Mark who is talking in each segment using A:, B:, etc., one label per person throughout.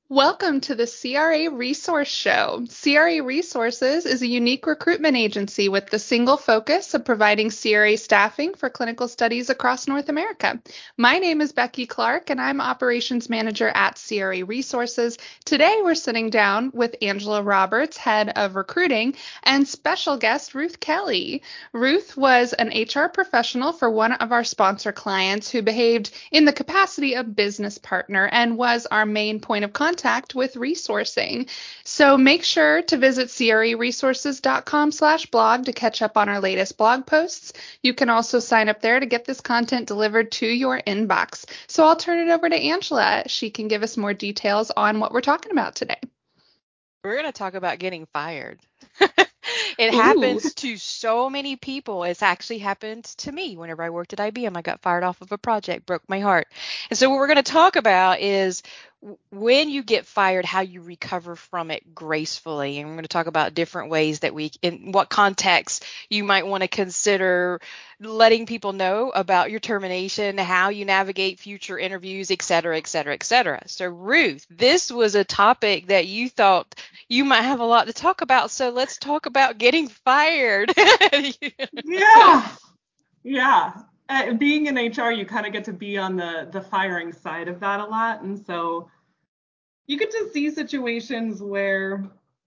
A: Welcome to the CRA Resource Show. CRA Resources is a unique recruitment agency with the single focus of providing CRA staffing for clinical studies across North America. My name is Becky Clark, and I'm Operations Manager at CRA Resources. Today, we're sitting down with Angela Roberts, Head of Recruiting, and special guest Ruth Kelly. Ruth was an HR professional for one of our sponsor clients who behaved in the capacity of business partner and was our main point of contact with resourcing. So make sure to visit craresources.com/blog to catch up on our latest blog posts. You can also sign up there to get this content delivered to your inbox. So I'll turn it over to Angela. She can give us more details on what we're talking about today.
B: We're going to talk about getting fired. It
A: Ooh.
B: happens to so many people. It's actually happened to me whenever I worked at IBM. I got fired off of a project, broke my heart. And so what we're going to talk about is when you get fired, how you recover from it gracefully. And we're going to talk about different ways that in what context you might want to consider letting people know about your termination, how you navigate future interviews, et cetera, et cetera, et cetera. So Ruth, this was a topic that you thought you might have a lot to talk about. So let's talk about getting fired.
C: Yeah. Yeah. Being in HR, you kind of get to be on the firing side of that a lot. And so you get to see situations where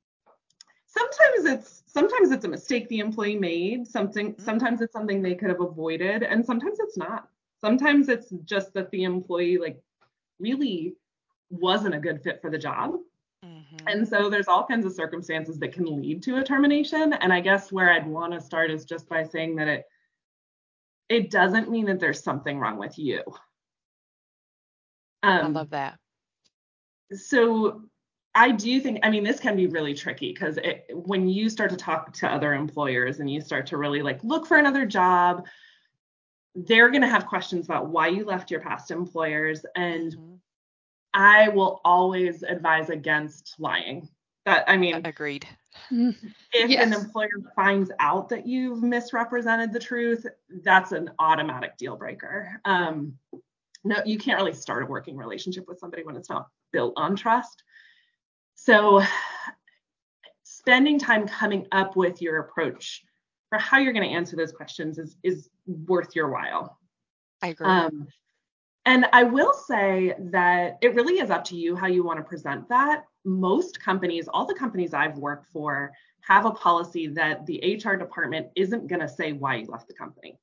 C: sometimes it's a mistake the employee made, sometimes it's something they could have avoided, and sometimes it's not. Sometimes it's just that the employee really wasn't a good fit for the job. And so there's all kinds of circumstances that can lead to a termination. And I guess where I'd want to start is just by saying that it doesn't mean that there's something wrong with you.
B: I love that.
C: So I do think, this can be really tricky because when you start to talk to other employers and you start to really look for another job, they're going to have questions about why you left your past employers. And I will always advise against lying.
B: Agreed.
C: If an employer finds out that you've misrepresented the truth, that's an automatic deal breaker. No, you can't really start a working relationship with somebody when it's not built on trust. So spending time coming up with your approach for how you're going to answer those questions is worth your while.
B: I agree.
C: And I will say that it really is up to you how you want to present that. Most companies, all the companies I've worked for, have a policy that the HR department isn't going to say why you left the company.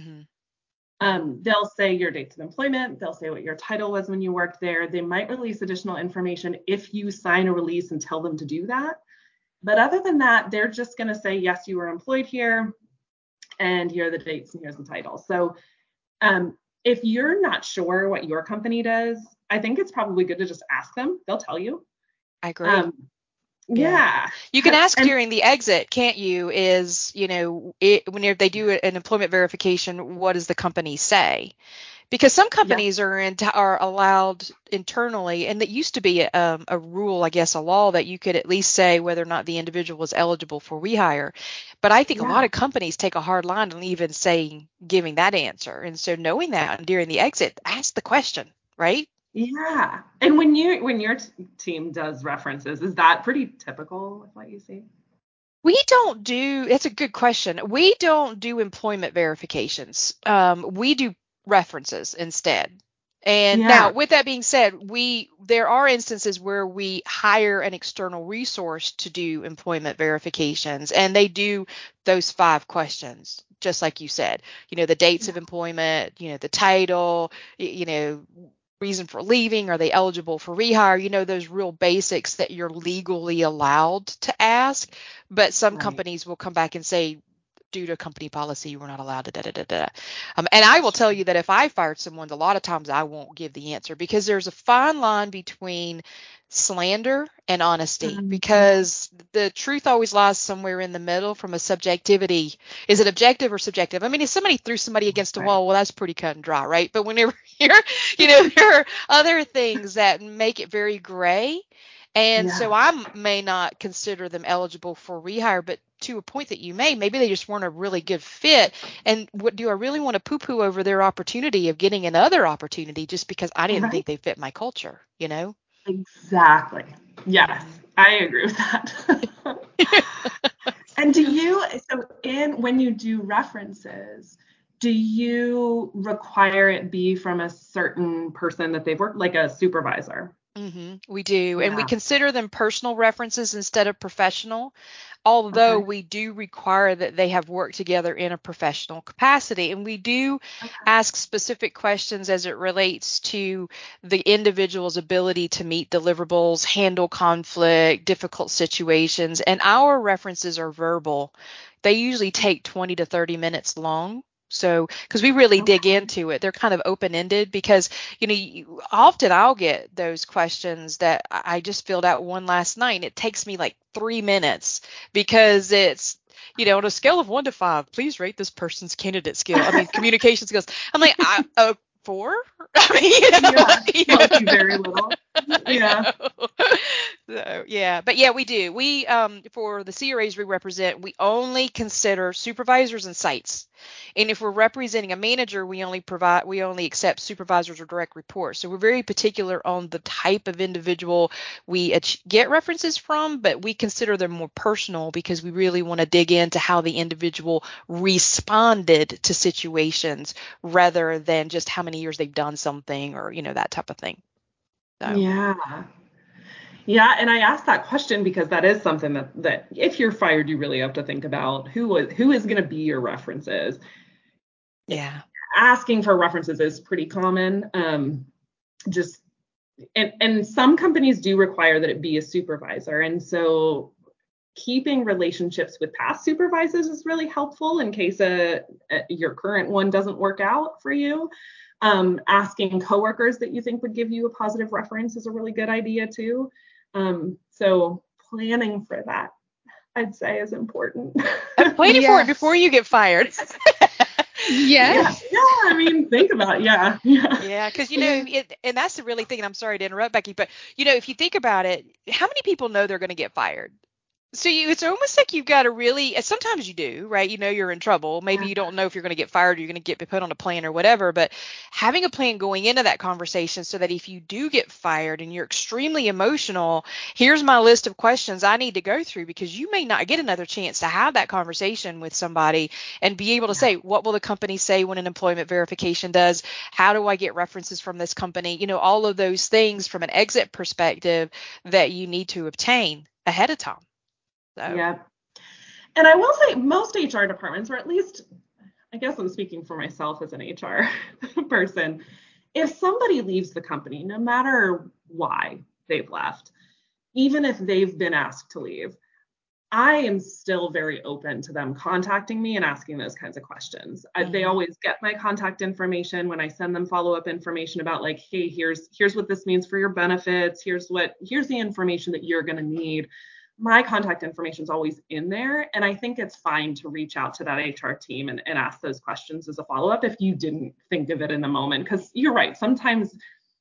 C: They'll say your dates of employment. They'll say what your title was when you worked there. They might release additional information if you sign a release and tell them to do that. But other than that, they're just going to say, yes, you were employed here, and here are the dates, and here's the title. So if you're not sure what your company does, I think it's probably good to just ask them. They'll tell you.
B: I agree.
C: Yeah.
B: You can ask during the exit, can't you? Whenever they do an employment verification, what does the company say? Because some companies are allowed internally, and it used to be a rule, I guess, a law that you could at least say whether or not the individual was eligible for rehire. But I think a lot of companies take a hard line on even giving that answer. And so knowing that during the exit, ask the question, right?
C: Yeah. And when your team does references, is that pretty typical with what you see?
B: It's a good question. We don't do employment verifications. We do references instead. And now, with that being said, there are instances where we hire an external resource to do employment verifications, and they do those 5 questions, just like you said. The dates of employment, the title, reason for leaving, are they eligible for rehire, those real basics that you're legally allowed to ask. But some companies will come back and say, due to company policy, we're not allowed to and I will tell you that if I fired someone, a lot of times I won't give the answer, because there's a fine line between slander and honesty, because the truth always lies somewhere in the middle from a subjectivity. Is it objective or subjective? If somebody threw somebody against a wall, well, that's pretty cut and dry, right? But whenever there are other things that make it very gray. And so I may not consider them eligible for rehire, but to a point that you maybe they just weren't a really good fit. And do I really want to poo-poo over their opportunity of getting another opportunity just because I didn't think they fit my culture,
C: Exactly. Yes, I agree with that. And when you do references, do you require it be from a certain person that they've worked, like a supervisor?
B: We do. And we
C: Yeah.
B: consider them personal references instead of professional, although
C: Okay.
B: we do require that they have worked together in a professional capacity. And we do ask specific questions as it relates to the individual's ability to meet deliverables, handle conflict, difficult situations. And our references are verbal. They usually take 20 to 30 minutes long. So, because we really dig into it, they're kind of open-ended because, often I'll get those questions that I just filled out one last night. And it takes me like 3 minutes because it's, on a scale of 1 to 5, please rate this person's candidate skill. I mean, communication skills. I'm like, 4? I mean,
C: Yeah. Must be very little. Yeah.
B: So, yeah, but yeah, we do. We for the CRAs we represent, we only consider supervisors and sites. And if we're representing a manager, we only accept supervisors or direct reports. So we're very particular on the type of individual we get references from, but we consider them more personal because we really want to dig into how the individual responded to situations rather than just how many years they've done something or, that type of thing. So.
C: Yeah. Yeah, and I asked that question because that is something that if you're fired, you really have to think about who is going to be your references.
B: Yeah.
C: Asking for references is pretty common. And some companies do require that it be a supervisor, and so keeping relationships with past supervisors is really helpful in case your current one doesn't work out for you. Asking coworkers that you think would give you a positive reference is a really good idea too. So planning for that, I'd say, is important.
B: Planning for it before you get fired.
A: Yes.
C: Yeah, I mean, think about it. Yeah.
B: Yeah, because and that's the really thing. And I'm sorry to interrupt, Becky, but if you think about it, how many people know they're going to get fired? So it's almost like you've got to really, sometimes you do, right? You're in trouble. Maybe you don't know if you're going to get fired or you're going to get put on a plan or whatever, but having a plan going into that conversation so that if you do get fired and you're extremely emotional, here's my list of questions I need to go through because you may not get another chance to have that conversation with somebody and be able to say, what will the company say when an employment verification does? How do I get references from this company? All of those things from an exit perspective that you need to obtain ahead of time. So.
C: Yeah. And I will say most HR departments, or at least I guess I'm speaking for myself as an HR person, if somebody leaves the company, no matter why they've left, even if they've been asked to leave, I am still very open to them contacting me and asking those kinds of questions. They always get my contact information when I send them follow-up information about like, hey, here's what this means for your benefits. Here's the information that you're going to need. My contact information is always in there. And I think it's fine to reach out to that HR team and ask those questions as a follow-up if you didn't think of it in the moment. Because you're right, sometimes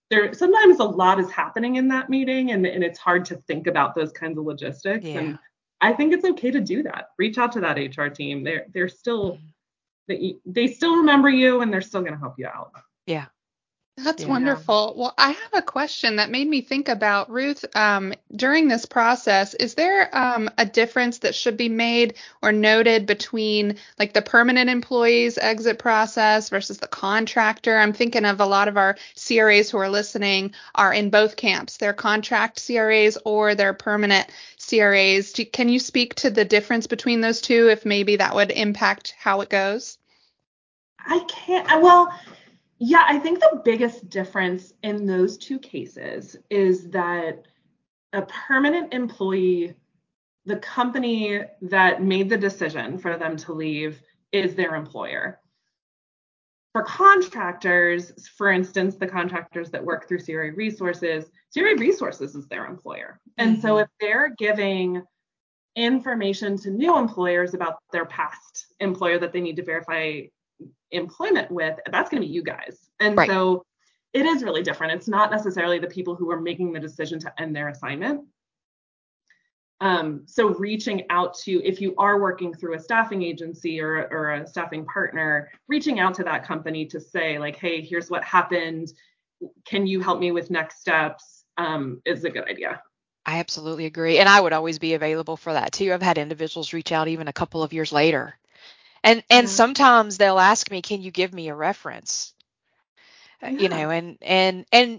C: a lot is happening in that meeting and it's hard to think about those kinds of logistics.
B: Yeah.
C: And I think it's okay to do that. Reach out to that HR team. They're still they still remember you and they're still going to help you out.
B: Yeah.
A: That's wonderful. Well, I have a question that made me think about, Ruth, during this process, is there a difference that should be made or noted between like the permanent employees exit process versus the contractor? I'm thinking of a lot of our CRAs who are listening are in both camps. They're contract CRAs or they're permanent CRAs. Can you speak to the difference between those two, if maybe that would impact how it goes?
C: I can't. Well, yeah, I think the biggest difference in those two cases is that a permanent employee, the company that made the decision for them to leave is their employer. For contractors, for instance, the contractors that work through CRA Resources is their employer. And so if they're giving information to new employers about their past employer that they need to verify employment with, that's going to be you guys. And so it is really different. It's not necessarily the people who are making the decision to end their assignment. So reaching out to, if you are working through a staffing agency or a staffing partner, reaching out to that company to say like, hey, here's what happened. Can you help me with next steps? is a good idea.
B: I absolutely agree. And I would always be available for that too. I've had individuals reach out even a couple of years later. And sometimes they'll ask me, can you give me a reference? You know, and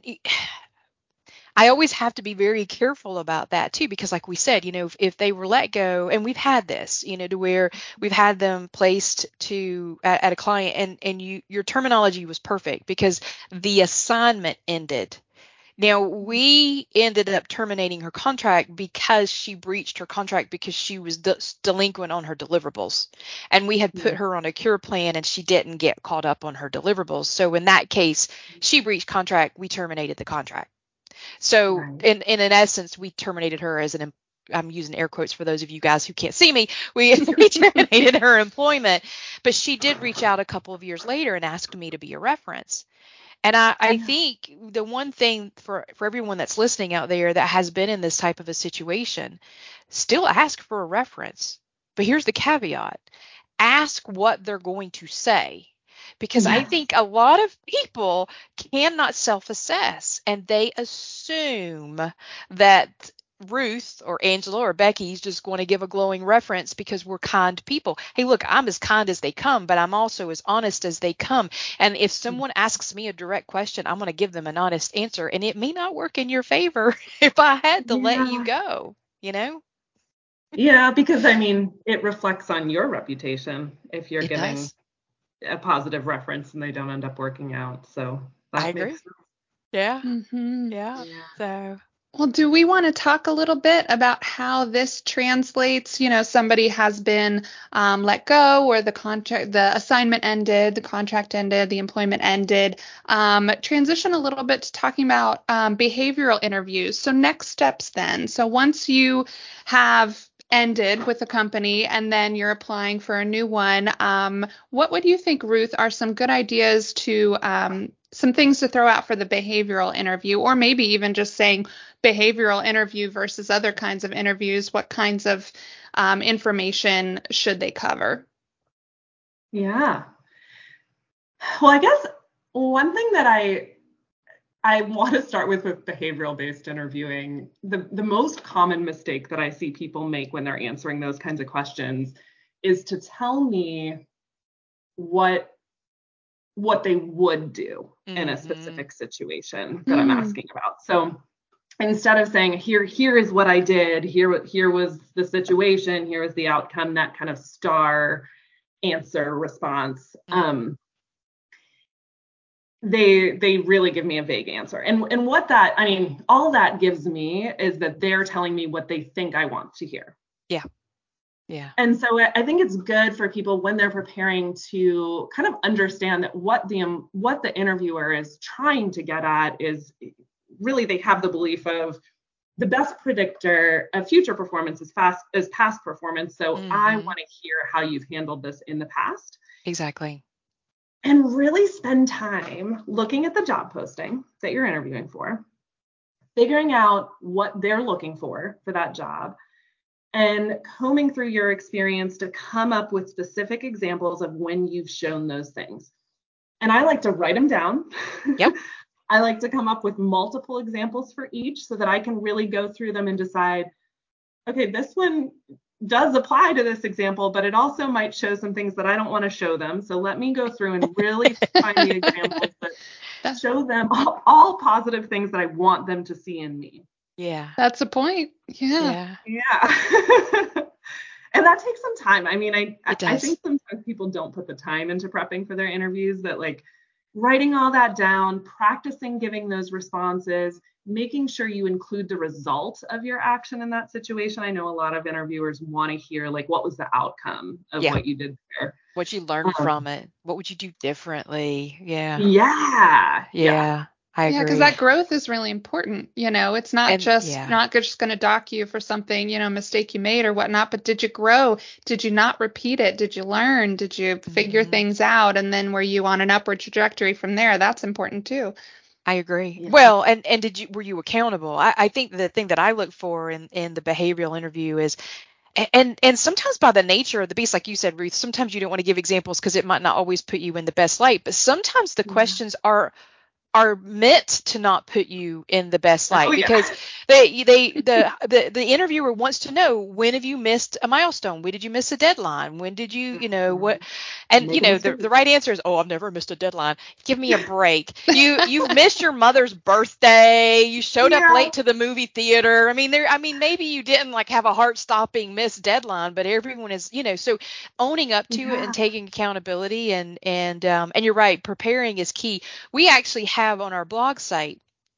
B: I always have to be very careful about that too, because like we said, you know, if they were let go, and we've had this, you know, to where we've had them placed at a client, and your terminology was perfect because the assignment ended. Now, we ended up terminating her contract because she breached her contract because she was delinquent on her deliverables. And we had put her on a cure plan and she didn't get caught up on her deliverables. So in that case, she breached contract, we terminated the contract. So in essence, we terminated her as I'm using air quotes for those of you guys who can't see me. We terminated her employment, but she did reach out a couple of years later and asked me to be a reference. And I think the one thing for everyone that's listening out there that has been in this type of a situation, still ask for a reference. But here's the caveat. Ask what they're going to say. Because I think a lot of people cannot self-assess and they assume that Ruth or Angela or Becky is just going to give a glowing reference because we're kind people. Hey, look, I'm as kind as they come, but I'm also as honest as they come. And if someone asks me a direct question, I'm going to give them an honest answer. And it may not work in your favor if I had to let you go, you know?
C: Yeah, because I mean, it reflects on your reputation if you're giving a positive reference and they don't end up working out. So that
B: I agree.
C: makes sense.
B: Yeah.
A: Mm-hmm.
B: Yeah. So.
A: Well, do we want to talk a little bit about how this translates? You know, somebody has been let go, or the assignment ended, the contract ended, the employment ended. Transition a little bit to talking about behavioral interviews. So next steps then. So once you have ended with a company and then you're applying for a new one, what would you think, Ruth, are some good ideas to some things to throw out for the behavioral interview, or maybe even just saying behavioral interview versus other kinds of interviews? What kinds of information should they cover?
C: Yeah. Well, I guess one thing that I want to start with behavioral based interviewing, the most common mistake that I see people make when they're answering those kinds of questions is to tell me what they would do in a specific situation that I'm asking about. So instead of saying, here is what I did, here was the situation, here was the outcome, that kind of star answer response, they really give me a vague answer. And what that, I mean, all that gives me is that they're telling me what they think I want to hear.
B: Yeah. Yeah.
C: And so I think it's good for people when they're preparing to kind of understand that what the interviewer is trying to get at is really, they have the belief of the best predictor of future performance is past performance. So I want to hear how you've handled this in the past.
B: Exactly.
C: And really spend time looking at the job posting that you're interviewing for, figuring out what they're looking for that job, and combing through your experience to come up with specific examples of when you've shown those things. And I like to write them down.
B: Yep.
C: I like to come up with multiple examples for each so that I can really go through them and decide, okay, this one does apply to this example, but it also might show some things that I don't want to show them. So let me go through and really find the examples that show them all positive things that I want them to see in me.
B: Yeah.
A: That's a point. Yeah.
C: And that takes some time. I mean, I think sometimes people don't put the time into prepping for their interviews, that like writing all that down, practicing giving those responses, making sure you include the result of your action in that situation. I know a lot of interviewers want to hear, like, what was the outcome of what you did there?
B: What you learned from it? What would you do differently? Yeah. I agree.
A: Yeah, because that growth is really important. You know, it's not just going to dock you for something, you know, mistake you made or whatnot, but did you grow? Did you not repeat it? Did you learn? Did you figure things out? And then were you on an upward trajectory from there? That's important too.
B: I agree. Yeah. Well, and were you accountable? I think the thing that I look for in the behavioral interview is, and sometimes by the nature of the beast, like you said, Ruth, sometimes you don't want to give examples because it might not always put you in the best light, but sometimes the questions are are meant to not put you in the best light,
C: yeah.
B: because the interviewer wants to know, when have you missed a milestone? When did you miss a deadline? When did you, what? And the right answer is, oh, I've never missed a deadline. Give me a break. You've missed your mother's birthday. You showed up late to the movie theater. I mean, maybe you didn't like have a heart-stopping missed deadline, but everyone is, so owning up to it and taking accountability, and you're right, preparing is key. We actually have on our blog site,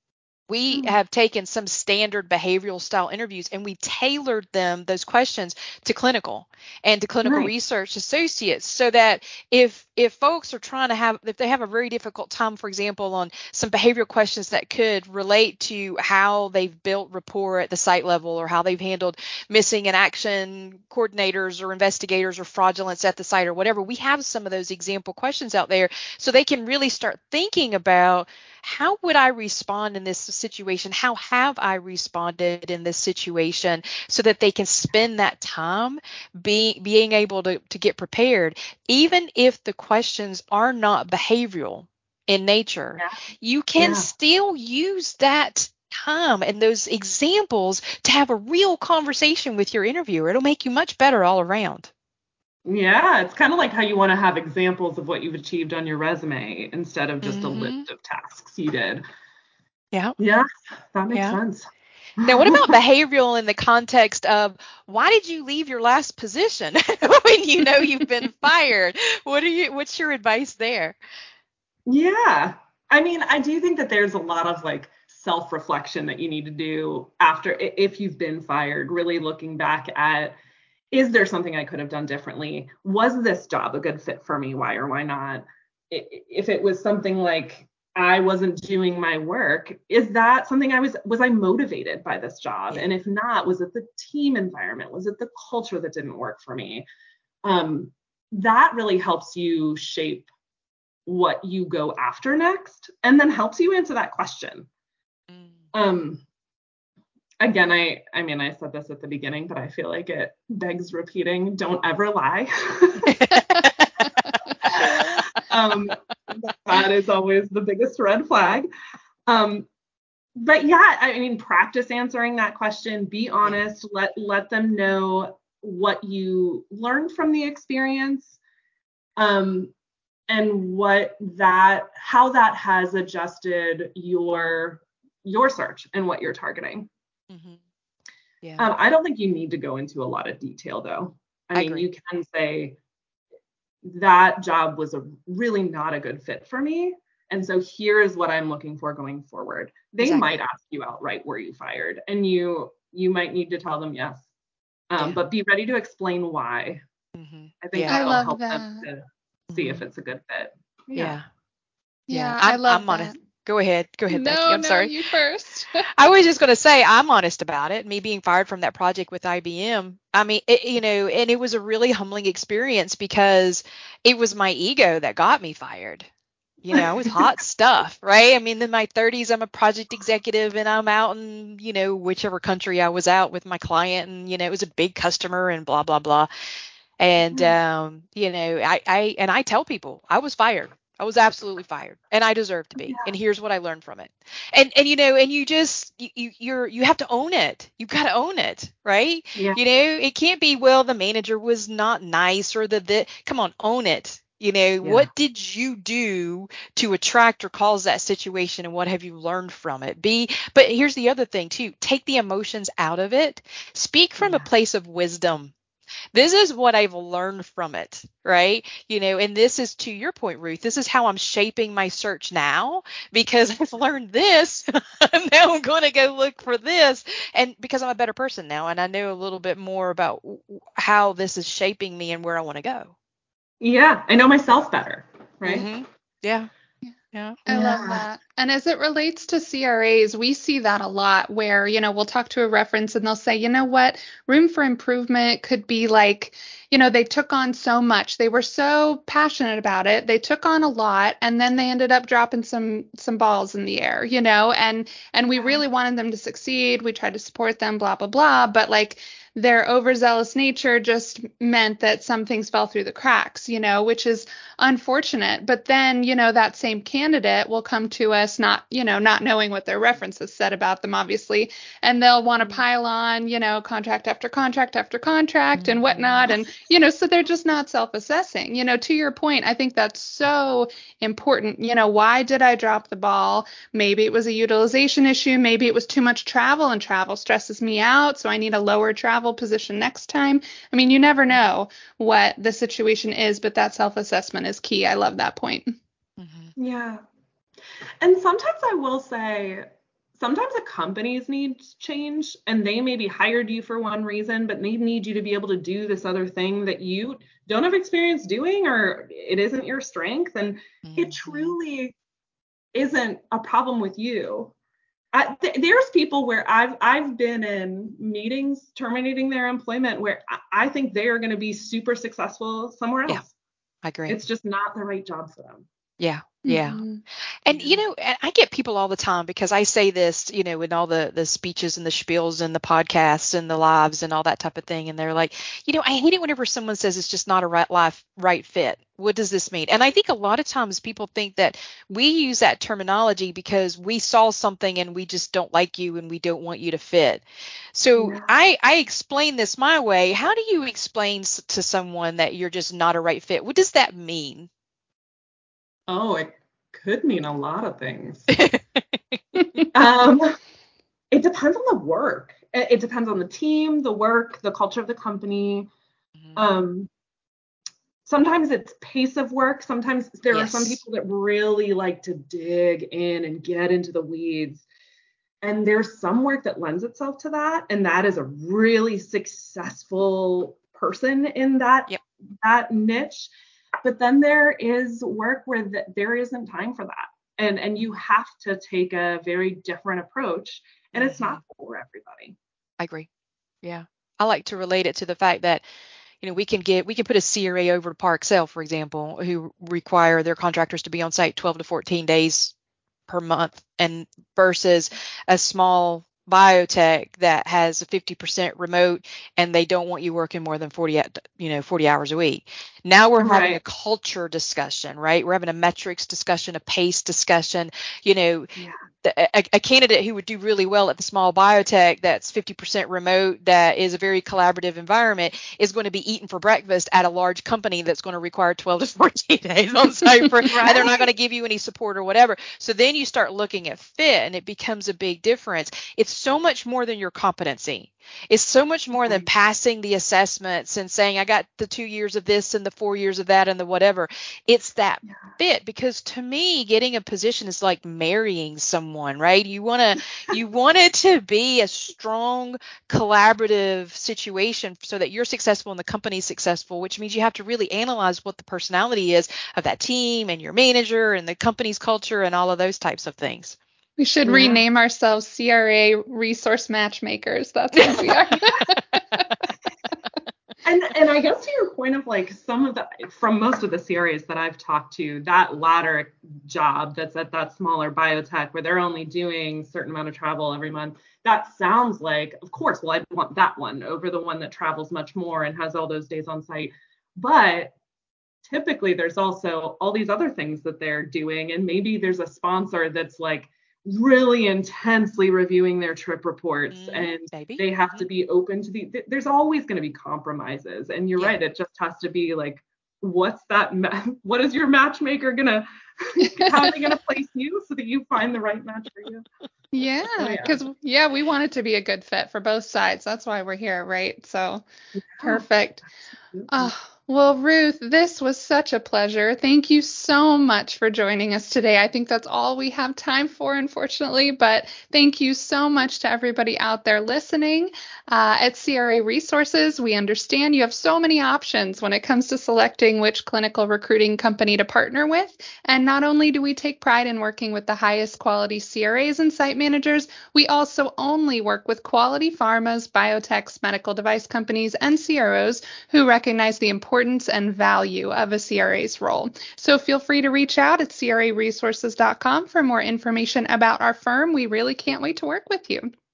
B: we have taken some standard behavioral style interviews and we tailored those questions to clinical and to clinical research associates, so that if folks are if they have a very difficult time, for example, on some behavioral questions that could relate to how they've built rapport at the site level, or how they've handled missing in action coordinators or investigators or fraudulence at the site or whatever, we have some of those example questions out there, so they can really start thinking about, how would I respond in this situation? How have I responded in this situation? So that they can spend that time being able to get prepared. Even if the questions are not behavioral in nature, you can still use that time and those examples to have a real conversation with your interviewer. It'll make you much better all around.
C: Yeah, it's kind of like how you want to have examples of what you've achieved on your resume instead of just a list of tasks you did.
B: Yeah.
C: Yeah, that makes sense.
B: Now, what about behavioral in the context of, why did you leave your last position when you've been fired? What's your advice there?
C: Yeah. I mean, I do think that there's a lot of like self-reflection that you need to do after, if you've been fired, really looking back at, is there something I could have done differently? Was this job a good fit for me? Why or why not? If it was something like I wasn't doing my work, is that something was I motivated by this job? And if not, was it the team environment? Was it the culture that didn't work for me? That really helps you shape what you go after next, and then helps you answer that question. Again, I mean, I said this at the beginning, but I feel like it begs repeating. Don't ever lie. That is always the biggest red flag. But yeah, I mean, practice answering that question. Be honest. Let them know what you learned from the experience, and how that has adjusted your search and what you're targeting. I don't think you need to go into a lot of detail, though. I mean, you can say that job was really not a good fit for me, and so here is what I'm looking for going forward. They might ask you outright, were you fired? And you might need to tell them yes, but be ready to explain why. I think that'll help them to see if it's a good fit.
A: Yeah, I love that.
B: Go ahead, Becky. I'm sorry.
A: You first.
B: I was just going to say, I'm honest about it. Me being fired from that project with IBM. I mean, and it was a really humbling experience, because it was my ego that got me fired. It was hot stuff, right? I mean, in my 30s, I'm a project executive, and I'm out in, whichever country I was out with my client, and, it was a big customer and blah, blah, blah. And, I tell people I was fired. I was absolutely fired, and I deserve to be. And here's what I learned from it. And you just, you have to own it. You've got to own it, right?
C: Yeah.
B: It can't be, well, the manager was not nice, or come on, own it. What did you do to attract or cause that situation, and what have you learned from it? But here's the other thing too, take the emotions out of it. Speak from a place of wisdom. This is what I've learned from it, right? And this is, to your point, Ruth, this is how I'm shaping my search now, because I've learned this. Now I'm going to go look for this. And because I'm a better person now, and I know a little bit more about how this is shaping me and where I want to go.
C: Yeah, I know myself better, right?
B: Yeah.
A: I love that. And as it relates to CRAs, we see that a lot where, we'll talk to a reference and they'll say, you know what, room for improvement could be like, they took on so much. They were so passionate about it. They took on a lot, and then they ended up dropping some balls in the air, and we really wanted them to succeed. We tried to support them, blah, blah, blah. But like, their overzealous nature just meant that some things fell through the cracks, which is unfortunate. But then, that same candidate will come to us not knowing what their references said about them, obviously, and they'll want to pile on, contract after contract after contract and whatnot. And, so they're just not self-assessing. To your point, I think that's so important. Why did I drop the ball? Maybe it was a utilization issue. Maybe it was too much travel, and travel stresses me out, so I need a lower travel position next time. I mean, you never know what the situation is, but that self-assessment is key. I love that point.
B: Mm-hmm.
C: Yeah. And sometimes I will say, sometimes the companies need change, and they maybe hired you for one reason, but they need you to be able to do this other thing that you don't have experience doing, or it isn't your strength. And it truly isn't a problem with you. There's people where I've been in meetings terminating their employment where I think they are going to be super successful somewhere else.
B: Yeah, I agree.
C: It's just not the right job for them.
B: Yeah. Yeah. Mm-hmm. And, I get people all the time, because I say this, in all the speeches and the spiels and the podcasts and the lives and all that type of thing. And they're like, I hate it whenever someone says it's just not a right fit. What does this mean? And I think a lot of times people think that we use that terminology because we saw something and we just don't like you and we don't want you to fit. So I explain this my way. How do you explain to someone that you're just not a right fit? What does that mean?
C: Oh, it could mean a lot of things. It depends on the work. It depends on the team, the work, the culture of the company. Sometimes it's pace of work. Sometimes there are some people that really like to dig in and get into the weeds. And there's some work that lends itself to that. And that is a really successful person in that niche. But then there is work where there isn't time for that. And you have to take a very different approach. And it's not for everybody.
B: I agree. Yeah. I like to relate it to the fact that, we can put a CRA over to Parexel, for example, who require their contractors to be on site 12 to 14 days per month, and versus a small biotech that has a 50% remote and they don't want you working more than 40 hours a week. Now we're having a culture discussion, right? We're having a metrics discussion, a pace discussion. A candidate who would do really well at the small biotech that's 50% remote, that is a very collaborative environment, is going to be eaten for breakfast at a large company that's going to require 12 to 14 days on site and they're not going to give you any support or whatever. So then you start looking at fit, and it becomes a big difference. It's so much more than your competency. It's so much more than passing the assessments and saying, I got the 2 years of this and the 4 years of that and the whatever. It's that fit, because to me, getting a position is like marrying someone, right? You want it to be a strong collaborative situation so that you're successful and the company's successful, which means you have to really analyze what the personality is of that team and your manager and the company's culture and all of those types of things.
A: We should rename ourselves CRA Resource Matchmakers. That's what we are.
C: And I guess to your point of like from most of the CRAs that I've talked to, that latter job that's at that smaller biotech where they're only doing a certain amount of travel every month, that sounds like, of course, well, I'd want that one over the one that travels much more and has all those days on site. But typically there's also all these other things that they're doing. And maybe there's a sponsor that's like really intensely reviewing their trip reports, and they have to be open to there's always going to be compromises. And you're right, it just has to be like, what is your matchmaker gonna how are they gonna place you so that you find the right match for you?
A: Because we want it to be a good fit for both sides. That's why we're here, right? So perfect. Well, Ruth, this was such a pleasure. Thank you so much for joining us today. I think that's all we have time for, unfortunately, but thank you so much to everybody out there listening. At CRA Resources, we understand you have so many options when it comes to selecting which clinical recruiting company to partner with. And not only do we take pride in working with the highest quality CRAs and site managers, we also only work with quality pharmas, biotechs, medical device companies, and CROs who recognize the importance and value of a CRA's role. So feel free to reach out at craresources.com for more information about our firm. We really can't wait to work with you.